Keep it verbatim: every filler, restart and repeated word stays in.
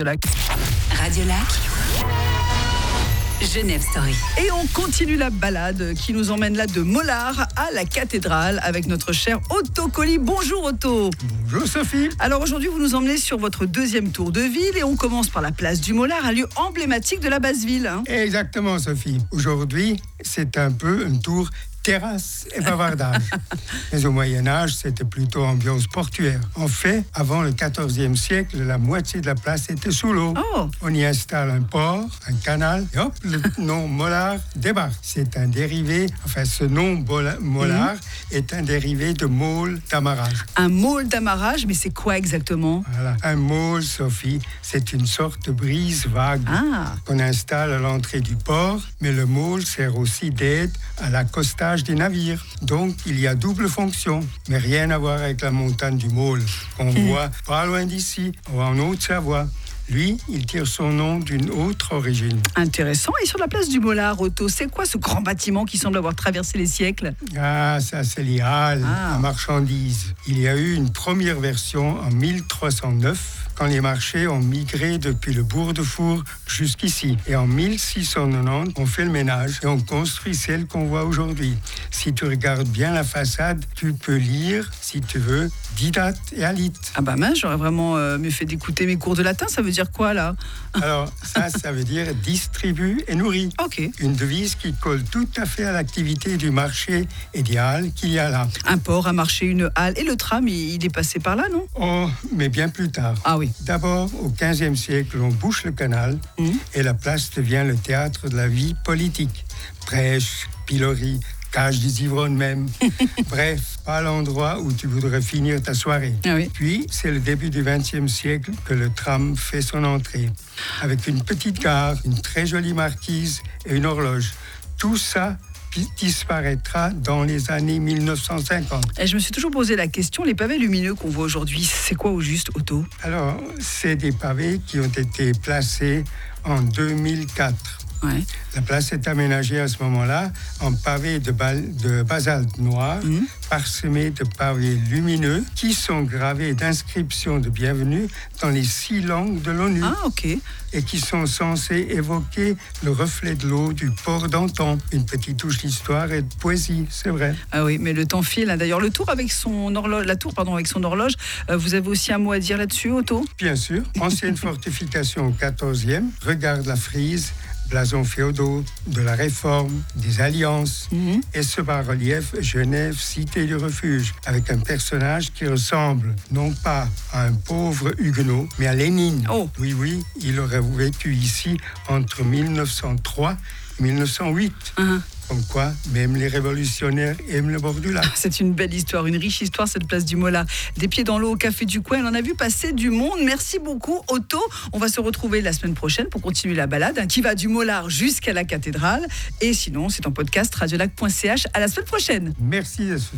Radio Lac, Genève Story. Et on continue la balade qui nous emmène là de Mollard à la cathédrale avec notre cher Otto Colli. Bonjour Otto. Bonjour Sophie. Alors aujourd'hui vous nous emmenez sur votre deuxième tour de ville et on commence par la place du Mollard, un lieu emblématique de la basse ville. Hein. Exactement Sophie. Aujourd'hui c'est un peu un tour terrasse et bavardage. Mais au Moyen-Âge, c'était plutôt ambiance portuaire. En fait, avant le quatorzième siècle, la moitié de la place était sous l'eau. Oh. On y installe un port, un canal, et hop, le nom Mollard débarque. C'est un dérivé, enfin ce nom Bola- Mollard mmh. est un dérivé de môle d'amarrage. Un môle d'amarrage, mais c'est quoi exactement ? Voilà. Un môle, Sophie, c'est une sorte de brise vague ah. qu'on installe à l'entrée du port, mais le môle sert aussi d'aide à l'accostage des navires. Donc, il y a double fonction, mais rien à voir avec la montagne du Môle, qu'on mmh. voit pas loin d'ici, en Haute-Savoie. Lui, il tire son nom d'une autre origine. Intéressant. Et sur la place du Mollard, Otto, c'est quoi ce grand bâtiment qui semble avoir traversé les siècles ? Ah, ça, c'est les halles ah. à marchandises. Il y a eu une première version en mille trois cent neuf, quand les marchés ont migré depuis le bourg de Four jusqu'ici. Et en mille six cent quatre-vingt-dix, on fait le ménage et on construit celle qu'on voit aujourd'hui. Si tu regardes bien la façade, tu peux lire, si tu veux, Didat et Alit. Ah bah mince, j'aurais vraiment euh, mieux fait d'écouter mes cours de latin. Ça veut dire quoi là ? Alors ça, ça veut dire distribue et nourrit. Ok. Une devise qui colle tout à fait à l'activité du marché et des halles qu'il y a là. Un port, un marché, une halle et le tram, il, il est passé par là, non ? Oh, mais bien plus tard. Ah oui. D'abord, au quinzième siècle, on bouche le canal mmh. et la place devient le théâtre de la vie politique. Prêche, pilori, cage des ivrognes même. Bref, pas l'endroit où tu voudrais finir ta soirée. Ah oui. Puis, c'est le début du vingtième siècle que le tram fait son entrée. Avec une petite gare, une très jolie marquise et une horloge. Tout ça disparaîtra dans les années mille neuf cent cinquante. Et je me suis toujours posé la question, les pavés lumineux qu'on voit aujourd'hui, c'est quoi au juste, Otto ? Alors, c'est des pavés qui ont été placés en deux mille quatre. Ouais. La place est aménagée à ce moment-là en pavés de, bal- de basalte noir, mmh. parsemés de pavés lumineux qui sont gravés d'inscriptions de bienvenue dans les six langues de l'ONU. Ah, ok. Et qui sont censés évoquer le reflet de l'eau du port d'antan. Une petite touche d'histoire et de poésie, c'est vrai. Ah oui, mais le temps file. Hein. D'ailleurs, le tour avec son horloge, la tour pardon, avec son horloge, euh, vous avez aussi un mot à dire là-dessus, Otto ? Bien sûr. Ancienne fortification au quatorzième. Regarde la frise. Blasons féodaux, de la Réforme, des Alliances, mmh. et ce bas-relief Genève, cité du refuge, avec un personnage qui ressemble non pas à un pauvre huguenot, mais à Lénine. Oh. Oui, oui, il aurait vécu ici entre mille neuf cent trois et mille neuf cent huit. Mmh. Comme quoi, même les révolutionnaires aiment le bord du lac. C'est une belle histoire, une riche histoire, cette place du Mollard. Des pieds dans l'eau au café du coin, on en a vu passer du monde. Merci beaucoup, Otto. On va se retrouver la semaine prochaine pour continuer la balade, hein, qui va du Mollard jusqu'à la cathédrale. Et sinon, c'est en podcast radiolac point c h. À la semaine prochaine. Merci.